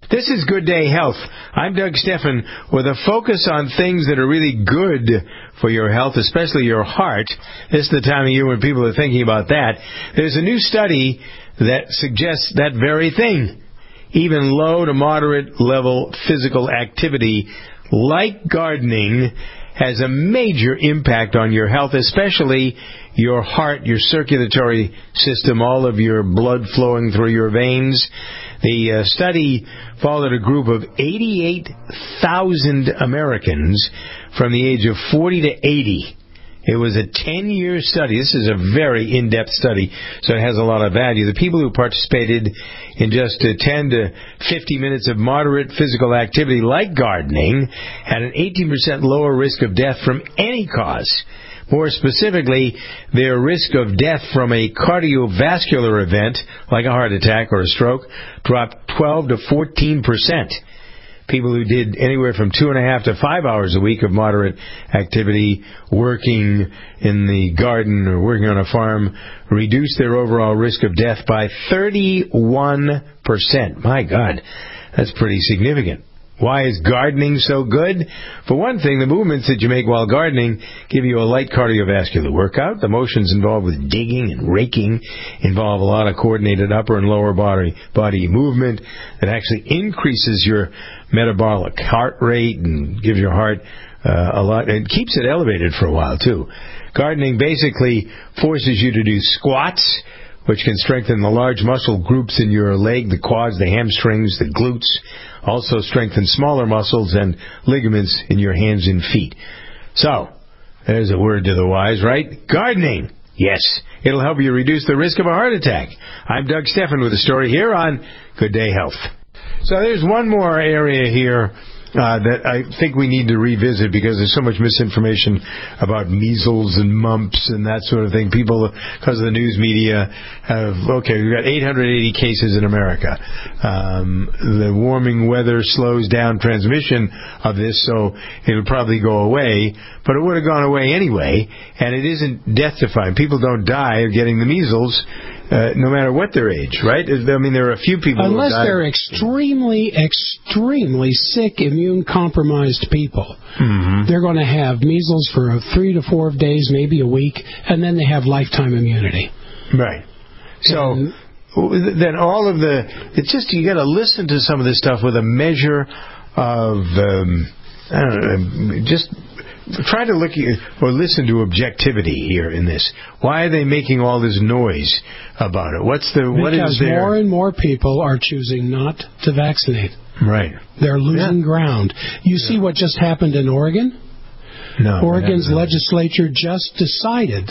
This is Good Day Health. I'm Doug Steffen with a focus on things that are really good for your health, especially your heart. This is the time of year when people are thinking about that. There's a new study that suggests that very thing. Even low to moderate level physical activity like gardening has a major impact on your health, especially your heart, your circulatory system, all of your blood flowing through your veins. The uh, study followed a group of eighty-eight thousand Americans from the age of forty to eighty. It was a ten-year study. This is a very in-depth study, so it has a lot of value. The people who participated in just uh, ten to fifty minutes of moderate physical activity like gardening had an eighteen percent lower risk of death from any cause. More specifically, their risk of death from a cardiovascular event, like a heart attack or a stroke, dropped twelve to fourteen percent. People who did anywhere from two and a half to five hours a week of moderate activity, working in the garden or working on a farm, reduced their overall risk of death by thirty-one percent. My God, that's pretty significant. Why is gardening so good? For one thing, the movements that you make while gardening give you a light cardiovascular workout. The motions involved with digging and raking involve a lot of coordinated upper and lower body body movement that actually increases your metabolic heart rate and gives your heart uh, a lot. It keeps it elevated for a while, too. Gardening basically forces you to do squats, which can strengthen the large muscle groups in your leg, the quads, the hamstrings, the glutes. Also strengthen smaller muscles and ligaments in your hands and feet. So, there's a word to the wise, right? Gardening. Yes, it'll help you reduce the risk of a heart attack. I'm Doug Steffen with a story here on Good Day Health. So there's one more area here Uh, that I think we need to revisit because there's so much misinformation about measles and mumps and that sort of thing. People, because of the news media, have, okay, we've got eight hundred eighty cases in America. Um, the warming weather slows down transmission of this, so it'll probably go away, but it would have gone away anyway, and it isn't death-defying. People don't die of getting the measles, Uh, no matter what their age, right? I mean, there are a few people Unless who they're extremely, extremely sick, immune-compromised people. Mm-hmm. They're going to have measles for three to four days, maybe a week, and then they have lifetime immunity. Right. So and, then all of the, it's just, you got to listen to some of this stuff with a measure of, um, I don't know, just try to look at, or listen to objectivity here in this. Why are they making all this noise about it? What's the what because is there? More and more people are choosing not to vaccinate. Right. They're losing yeah. ground. You yeah. see what just happened in Oregon? No. Oregon's legislature just decided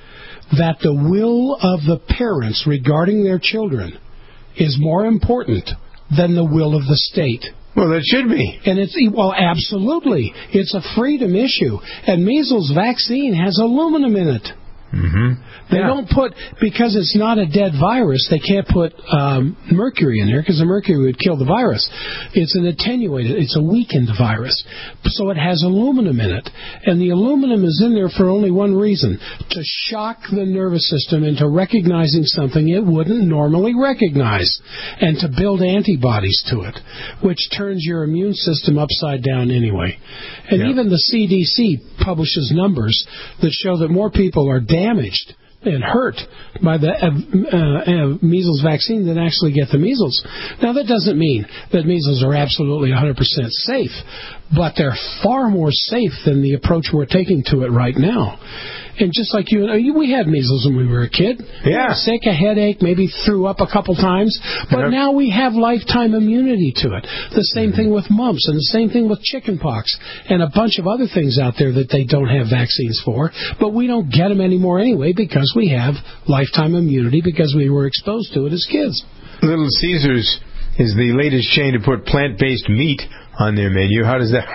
that the will of the parents regarding their children is more important than the will of the state. Well, that should be. And it's, well, absolutely. It's a freedom issue. And measles vaccine has aluminum in it. Mm-hmm. They yeah. don't put, because it's not a dead virus, they can't put um, mercury in there because the mercury would kill the virus. It's an attenuated, it's a weakened virus. So it has aluminum in it. And the aluminum is in there for only one reason, to shock the nervous system into recognizing something it wouldn't normally recognize and to build antibodies to it, which turns your immune system upside down anyway. And yep. even the C D C publishes numbers that show that more people are damaged and hurt by the uh, uh, measles vaccine than actually get the measles. Now, that doesn't mean that measles are absolutely one hundred percent safe, but they're far more safe than the approach we're taking to it right now. And just like you, we had measles when we were a kid. Yeah. We were sick, a headache, maybe threw up a couple times. But now we have lifetime immunity to it. The same mm-hmm. thing with mumps and the same thing with chickenpox and a bunch of other things out there that they don't have vaccines for. But we don't get them anymore anyway because we have lifetime immunity because we were exposed to it as kids. Little Caesars is the latest chain to put plant-based meat on their menu. How does that...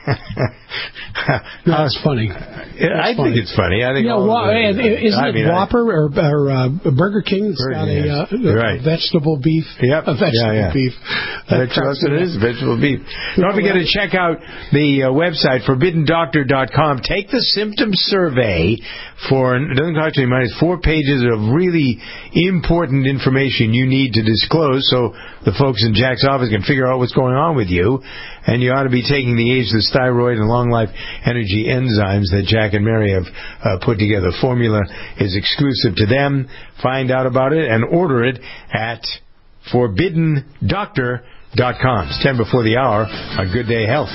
No, that's funny. Yeah, that's I funny. think it's funny. I think. Yeah, all well, the, isn't I it mean, Whopper or, or uh, Burger King? It's got yes. a, uh, a right. vegetable beef. Yep. A vegetable yeah, yeah. beef. That's what it is, vegetable beef. Don't forget to check out the uh, website, forbidden doctor dot com. Take the symptom survey for, it doesn't cost you any money, it's four pages of really important information you need to disclose so the folks in Jack's office can figure out what's going on with you. And you ought to be taking the ageless thyroid and long life energy enzymes that Jack and Mary have uh, put together. The formula is exclusive to them. Find out about it and order it at forbidden doctor dot com. It's ten before the hour on Good Day Health.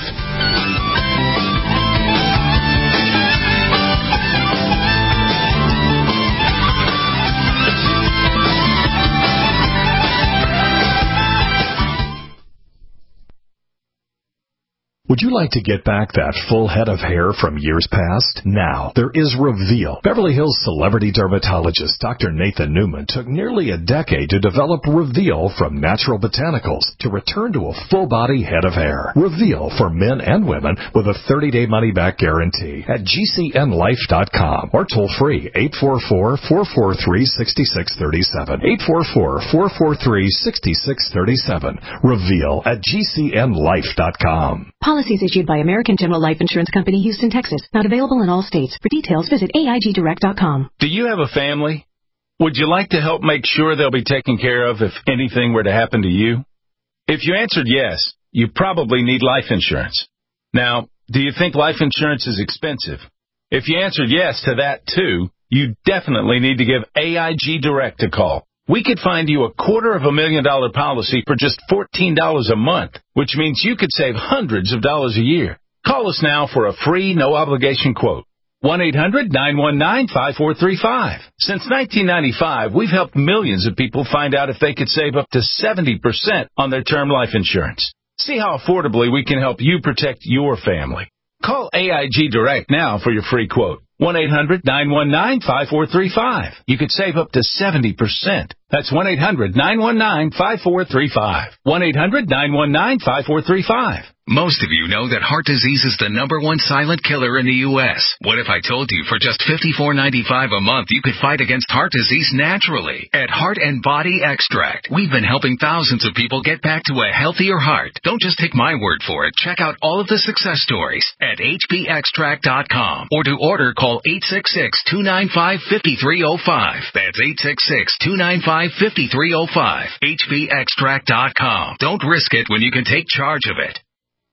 Would you like to get back that full head of hair from years past? Now, there is Reveal. Beverly Hills celebrity dermatologist Doctor Nathan Newman took nearly a decade to develop Reveal from natural botanicals to return to a full-body head of hair. Reveal for men and women with a thirty-day money-back guarantee at G C N life dot com or toll-free eight four four, four four three, six six three seven. eight four four, four four three, six six three seven. Reveal at G C N life dot com. Policies issued by American General Life Insurance Company, Houston, Texas. Not available in all states. For details, visit A I G direct dot com. Do you have a family? Would you like to help make sure they'll be taken care of if anything were to happen to you? If you answered yes, you probably need life insurance. Now, do you think life insurance is expensive? If you answered yes to that too, you definitely need to give A I G Direct a call. We could find you a quarter of a million dollar policy for just fourteen dollars a month, which means you could save hundreds of dollars a year. Call us now for a free, no-obligation quote. one eight hundred, nine one nine, five four three five. Since nineteen ninety-five, we've helped millions of people find out if they could save up to seventy percent on their term life insurance. See how affordably we can help you protect your family. Call A I G Direct now for your free quote. one eight hundred, nine one nine, five four three five. You could save up to seventy percent. That's one eight hundred, nine one nine, five four three five. one eight hundred, nine one nine, five four three five. Most of you know that heart disease is the number one silent killer in the U S What if I told you for just fifty-four ninety-five a month you could fight against heart disease naturally? At Heart and Body Extract, we've been helping thousands of people get back to a healthier heart. Don't just take my word for it. Check out all of the success stories at H B extract dot com or to order call eight six six, two nine five, five three zero five. That's eight six six, two nine five, five three zero five. H B extract dot com. Don't risk it when you can take charge of it.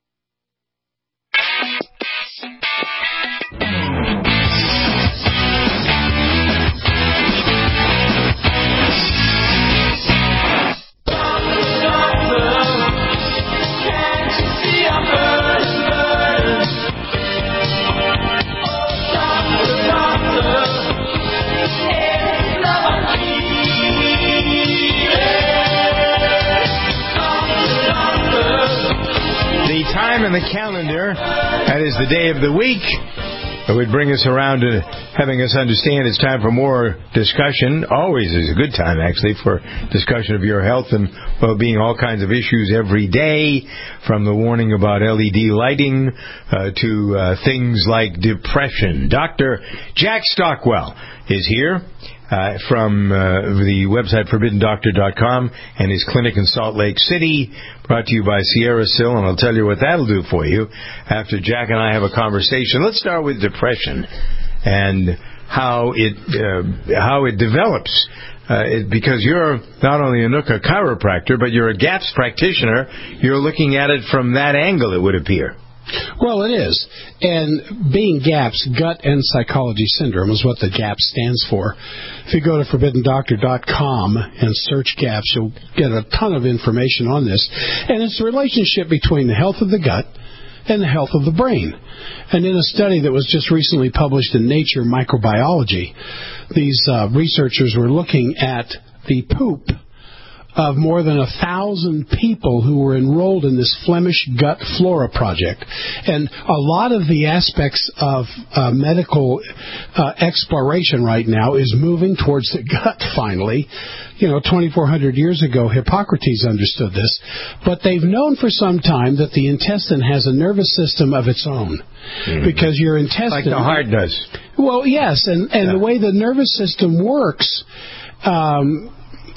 Time in the calendar, that is the day of the week, that would bring us around to having us understand it's time for more discussion. Always is a good time, actually, for discussion of your health and well-being, all kinds of issues every day, from the warning about L E D lighting uh, to uh, things like depression. Doctor Jack Stockwell is here. Uh, from uh, the website forbidden doctor dot com and his clinic in Salt Lake City, brought to you by Sierra Sil, and I'll tell you what that'll do for you after Jack and I have a conversation. Let's start with depression and how it uh, how it develops. Uh, it, because you're not only a Nooka chiropractor, but you're a GAPS practitioner. You're looking at it from that angle, it would appear. Well, it is. And being GAPS, Gut and Psychology Syndrome, is what the GAPS stands for. If you go to forbidden doctor dot com and search GAPS, you'll get a ton of information on this. And it's the relationship between the health of the gut and the health of the brain. And in a study that was just recently published in Nature Microbiology, these uh, researchers were looking at the poop of more than a thousand people who were enrolled in this Flemish Gut Flora project. And a lot of the aspects of uh, medical uh, exploration right now is moving towards the gut, finally. You know, twenty-four hundred years ago, Hippocrates understood this. But they've known for some time that the intestine has a nervous system of its own. Mm-hmm. Because your intestine... Like the heart does. Well, yes, and, and yeah. the way the nervous system works... Um,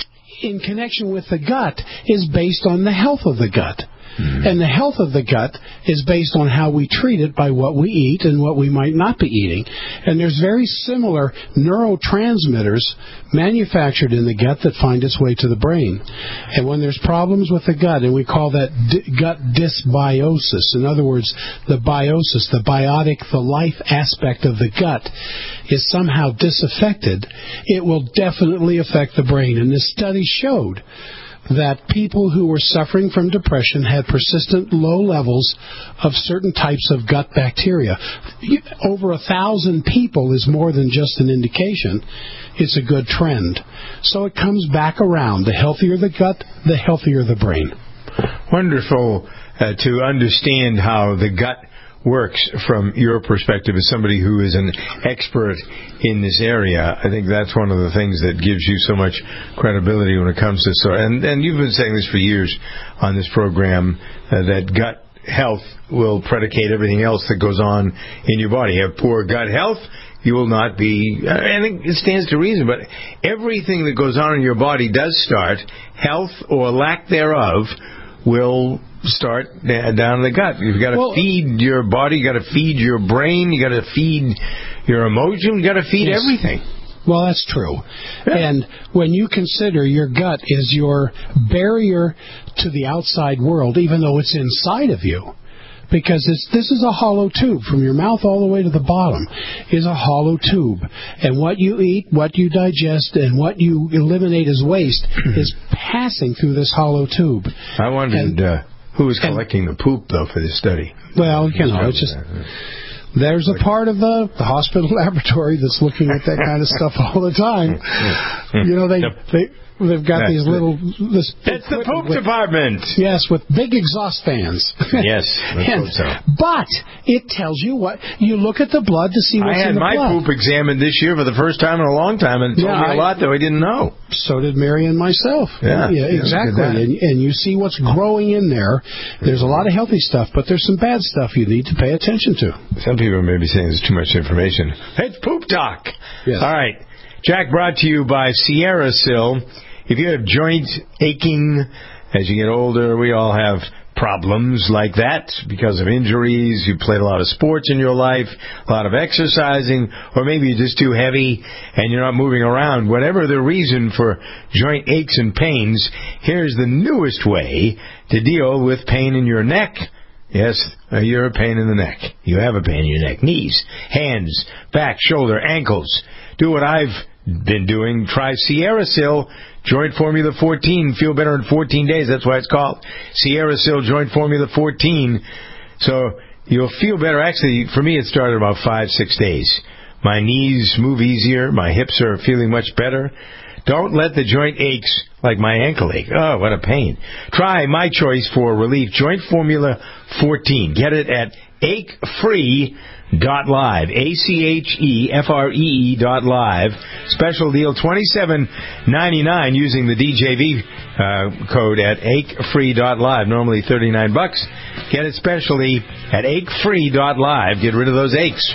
in connection with the gut is based on the health of the gut. Mm-hmm. And the health of the gut is based on how we treat it by what we eat and what we might not be eating. And there's very similar neurotransmitters manufactured in the gut that find its way to the brain. And when there's problems with the gut, and we call that di- gut dysbiosis, in other words, the biosis, the biotic, the life aspect of the gut is somehow disaffected, it will definitely affect the brain. And this study showed that people who were suffering from depression had persistent low levels of certain types of gut bacteria. Over a thousand people is more than just an indication. It's a good trend. So it comes back around. The healthier the gut, the healthier the brain. Wonderful uh, to understand how the gut works from your perspective as somebody who is an expert in this area. I think that's one of the things that gives you so much credibility when it comes to so. And, and you've been saying this for years on this program, uh, that gut health will predicate everything else that goes on in your body. You have poor gut health, you will not be, I think it stands to reason, but everything that goes on in your body does start, health or lack thereof will start down in the gut. You've got to well, feed your body, you got to feed your brain, you got to feed your emotion, you got to feed yes. everything. Well, that's true. Yeah. And when you consider your gut is your barrier to the outside world, even though it's inside of you, because it's, this is a hollow tube. From your mouth all the way to the bottom is a hollow tube. And what you eat, what you digest, and what you eliminate as waste is passing through this hollow tube. I wondered and, uh, who was collecting and, the poop, though, for this study. Well, you know, it's just... There's a part of the, the hospital laboratory that's looking at that kind of stuff all the time. You know, they... they They've got That's these little... This it's the poop with, department. Yes, with big exhaust fans. Yes, let's and, hope so. But it tells you what... You look at the blood to see what's in the blood. I had my poop examined this year for the first time in a long time, and it told yeah, me a I, lot that I didn't know. So did Mary and myself. Yeah, yeah exactly. And, and you see what's growing in there. There's a lot of healthy stuff, but there's some bad stuff you need to pay attention to. Some people may be saying there's too much information. It's Poop Doc. Yes. All right. Jack, brought to you by Sierra Sil. If you have joint aching as you get older, we all have problems like that because of injuries. You played a lot of sports in your life, a lot of exercising, or maybe you're just too heavy and you're not moving around. Whatever the reason for joint aches and pains, here's the newest way to deal with pain in your neck. Yes, you're a pain in the neck. You have a pain in your neck. Knees, hands, back, shoulder, ankles. Do what I've been doing. Try Sierra Sil Joint Formula fourteen. Feel better in fourteen days. That's why it's called Sierra Sil Joint Formula fourteen. So you'll feel better. Actually, for me, it started about five, six days. My knees move easier. My hips are feeling much better. Don't let the joint aches like my ankle ache. Oh, what a pain. Try my choice for relief, Joint Formula fourteen. Get it at ache free dot live. A C H E F R E E dot live. Special deal twenty-seven ninety-nine using the D J V uh, code at ache free dot live. Normally thirty-nine bucks. Get it specially at ache free dot live. Get rid of those aches.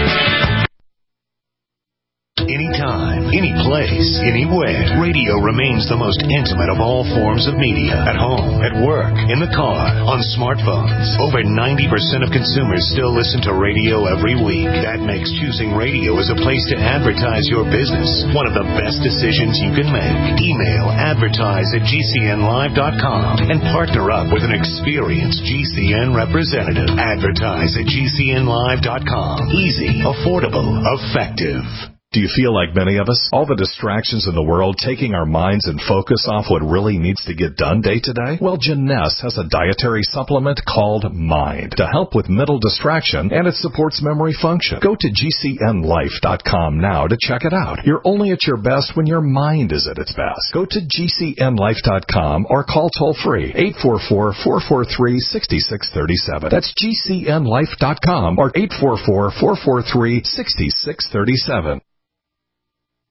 Anytime, any place, anywhere. Radio remains the most intimate of all forms of media. At home, at work, in the car, on smartphones. Over ninety percent of consumers still listen to radio every week. That makes choosing radio as a place to advertise your business one of the best decisions you can make. Email advertise at G C N live dot com and partner up with an experienced G C N representative. Advertise at G C N live dot com. Easy, affordable, effective. Do you feel like many of us? All the distractions in the world taking our minds and focus off what really needs to get done day to day? Well, Jeunesse has a dietary supplement called Mind to help with mental distraction, and it supports memory function. Go to G C N life dot com now to check it out. You're only at your best when your mind is at its best. Go to G C N life dot com or call toll-free eight four four, four four three, six six three seven. That's G C N life dot com or eight four four, four four three, six six three seven.